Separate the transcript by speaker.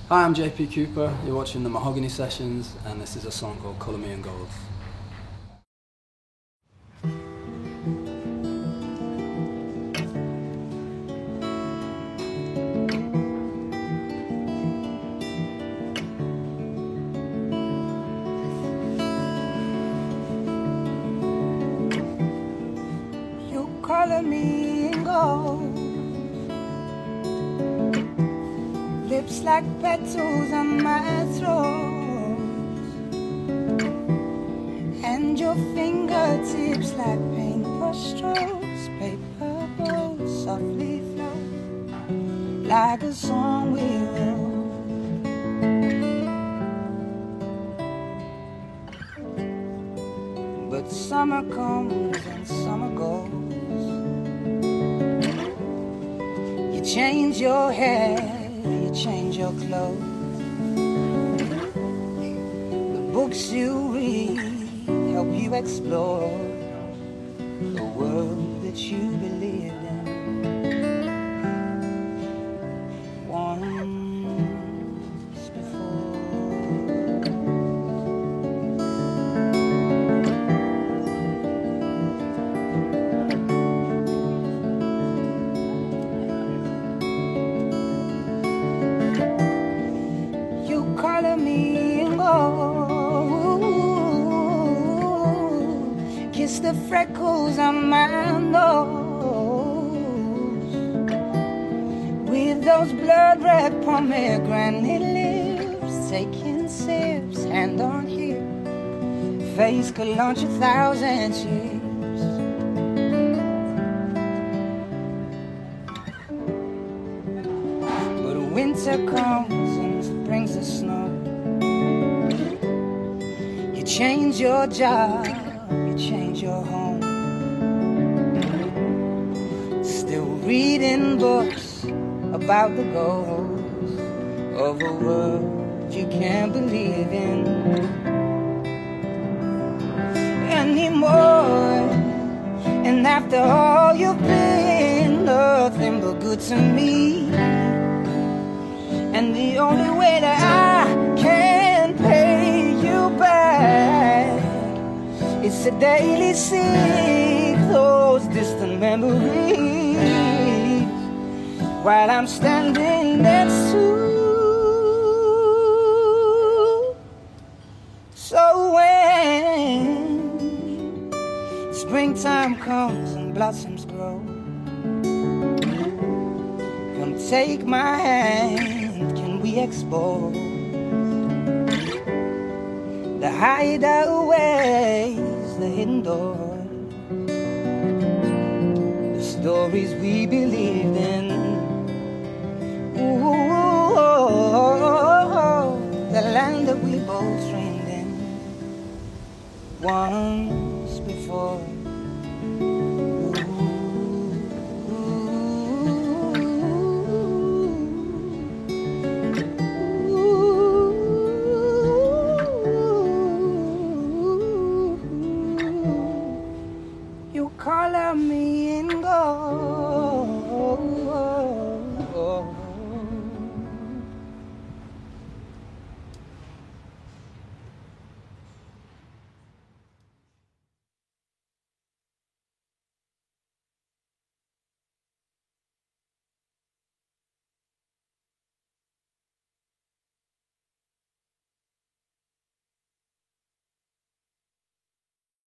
Speaker 1: Hi, I'm JP Cooper. You're watching the Mahogany Sessions, and this is a song called Colour Me in Gold.
Speaker 2: You color me in gold, lips like petals on my throat, and your fingertips like paintbrush strokes, paper boats softly float like a song we wrote. But summer comes and summer goes. You change your hair, you change your clothes. The books you read help you explore the world that you believe in. Once before. You color me in gold, kiss the freckles on my nose with those blood red pomegranate lips, taking sips, hand on hip, face could launch 1,000 ships. But winter comes and brings the snow. You change your job, you change your home. Still reading books about the ghosts of a world you can't believe in anymore. And after all, you've been nothing but good to me. And the only way that I can pay you back is to daily seek those distant memories while I'm standing next to. So when springtime comes and blossoms grow, come take my hand, can we explore the hideaways, the hidden doors, the stories we believed in. Ooh, the land that we both dreamed in once before. You color me in gold.